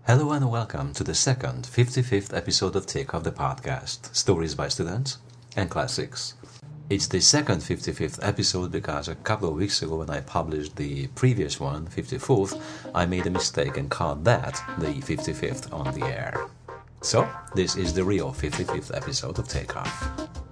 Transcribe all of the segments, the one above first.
Hello and welcome to the second 55th episode of Takeoff the Podcast, Stories by Students and Classics. It's the second 55th episode because a couple of weeks ago when I published the previous one, 54th, I made a mistake and called that the 55th on the air. So, this is the real 55th episode of Takeoff.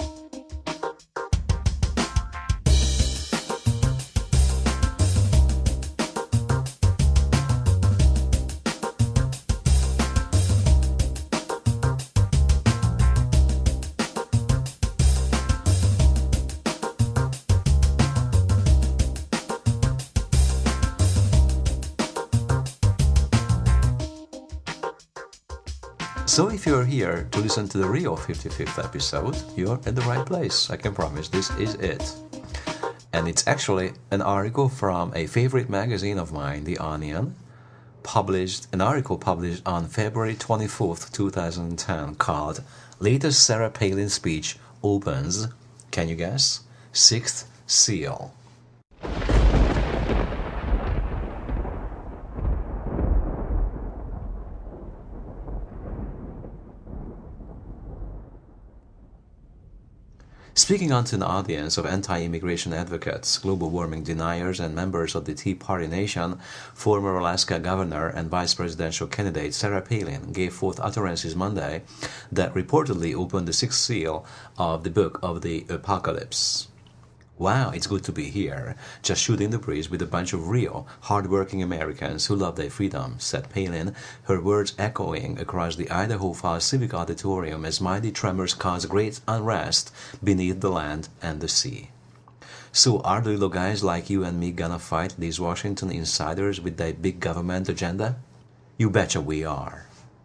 So if you're here to listen to the real 55th episode, you're at the right place. I can promise this is it. And it's actually an article from a favorite magazine of mine, The Onion, an article published on February 24th, 2010, called Latest Sarah Palin Speech Opens, can you guess? Sixth Seal. Speaking onto an audience of anti-immigration advocates, global warming deniers, and members of the Tea Party Nation, former Alaska governor and vice presidential candidate Sarah Palin gave forth utterances Monday that reportedly opened the sixth seal of the Book of the Apocalypse. Wow, it's good to be here, just shooting the breeze with a bunch of real, hard-working Americans who love their freedom, said Palin, her words echoing across the Idaho Falls Civic Auditorium as mighty tremors caused great unrest beneath the land and the sea. So are the little guys like you and me gonna fight these Washington insiders with their big government agenda? You betcha we are.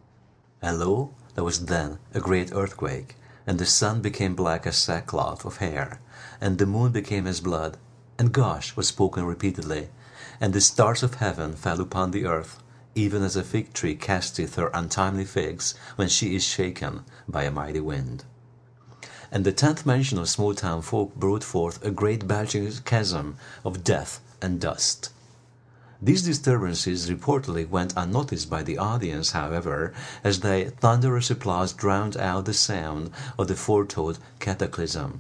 And lo, there was then a great earthquake, and the sun became black as sackcloth of hair, and the moon became as blood, and gosh was spoken repeatedly, and the stars of heaven fell upon the earth, even as a fig tree casteth her untimely figs when she is shaken by a mighty wind. And the 10th mention of small-town folk brought forth a great bulging chasm of death and dust. These disturbances reportedly went unnoticed by the audience, however, as their thunderous applause drowned out the sound of the foretold cataclysm.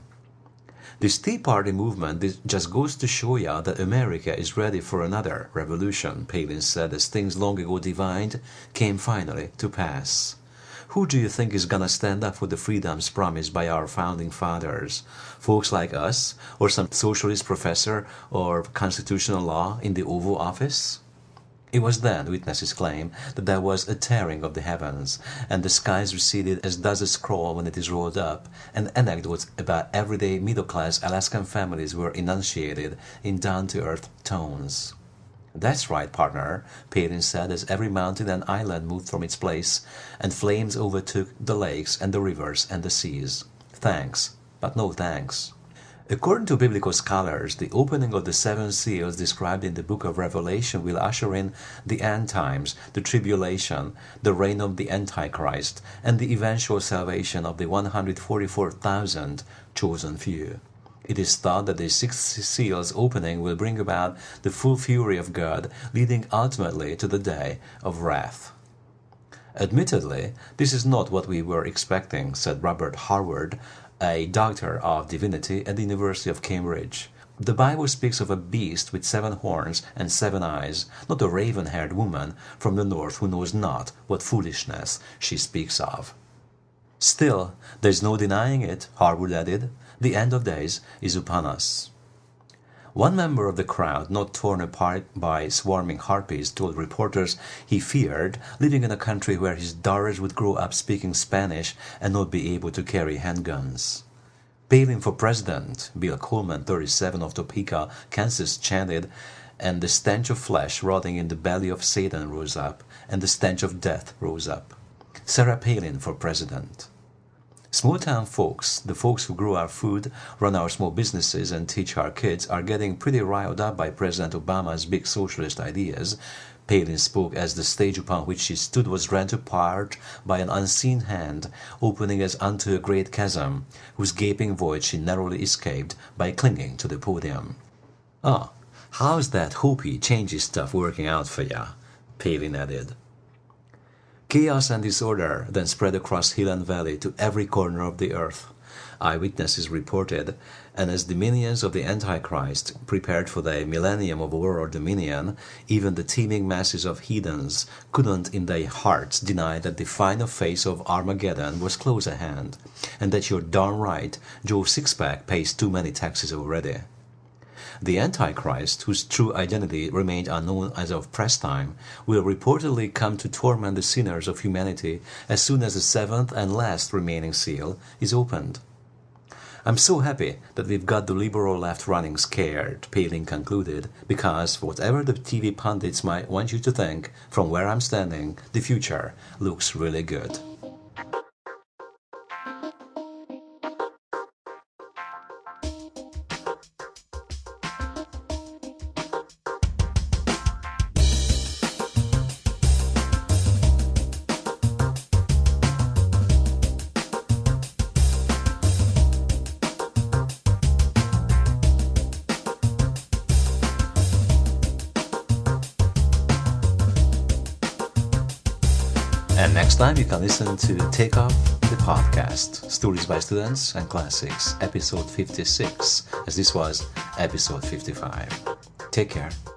This Tea Party movement just goes to show ya that America is ready for another revolution, Palin said, as things long ago divined came finally to pass. Who do you think is gonna stand up for the freedoms promised by our founding fathers? Folks like us, or some socialist professor or constitutional law in the Oval Office? It was then, witnesses claim, that there was a tearing of the heavens, and the skies receded as does a scroll when it is rolled up, and anecdotes about everyday middle-class Alaskan families were enunciated in down-to-earth tones. That's right, partner, Palin said as every mountain and island moved from its place, and flames overtook the lakes and the rivers and the seas. Thanks, but no thanks. According to biblical scholars, the opening of the seven seals described in the book of Revelation will usher in the end times, the tribulation, the reign of the Antichrist, and the eventual salvation of the 144,000 chosen few. It is thought that the sixth seal's opening will bring about the full fury of God, leading ultimately to the day of wrath. Admittedly, this is not what we were expecting, said Robert Harward, a doctor of divinity at the University of Cambridge. The Bible speaks of a beast with 7 horns and 7 eyes, not a raven-haired woman from the north who knows not what foolishness she speaks of. Still, there is no denying it, Harwood added. The end of days is upon us. One member of the crowd, not torn apart by swarming harpies, told reporters he feared living in a country where his daughters would grow up speaking Spanish and not be able to carry handguns. Palin for president, Bill Coleman, 37, of Topeka, Kansas, chanted, and the stench of flesh rotting in the belly of Satan rose up, and the stench of death rose up. Sarah Palin for president. Small-town folks, the folks who grow our food, run our small businesses, and teach our kids, are getting pretty riled up by President Obama's big socialist ideas. Palin spoke as the stage upon which she stood was rent apart by an unseen hand, opening as unto a great chasm, whose gaping void she narrowly escaped by clinging to the podium. "Ah, how's that Hopi changey stuff working out for ya?" Palin added. Chaos and disorder then spread across hill and valley to every corner of the earth. Eyewitnesses reported, and as the minions of the Antichrist prepared for the millennium of world dominion, even the teeming masses of heathens couldn't in their hearts deny that the final phase of Armageddon was close at hand, and that you're darn right Joe Sixpack pays too many taxes already. The Antichrist, whose true identity remained unknown as of press time, will reportedly come to torment the sinners of humanity as soon as the seventh and last remaining seal is opened. I'm so happy that we've got the liberal left running scared, Palin concluded, because whatever the TV pundits might want you to think, from where I'm standing, the future looks really good. And next time you can listen to Take Off, the podcast, Stories by Students and Classics, episode 56, as this was episode 55. Take care.